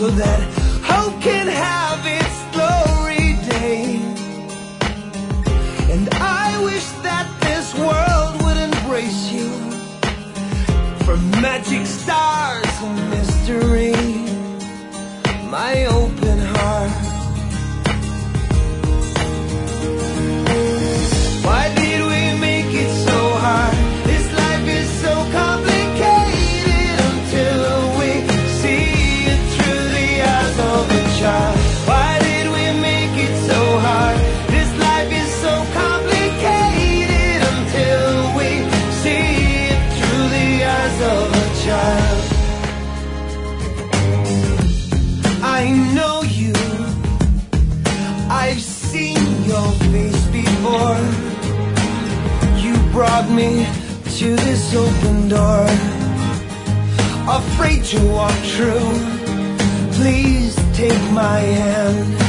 so that hope can have its glory day. And I wish that this world would embrace you, from magic stars and mystery, my open heart. Why did we make it so hard? This life is so complicated until we see it through the eyes of a child. Why did we make it so hard? This life is so complicated until we see it through the eyes of a child. I know you, I've seen your face before. You brought me to this open door, afraid to walk through. Please take my hand.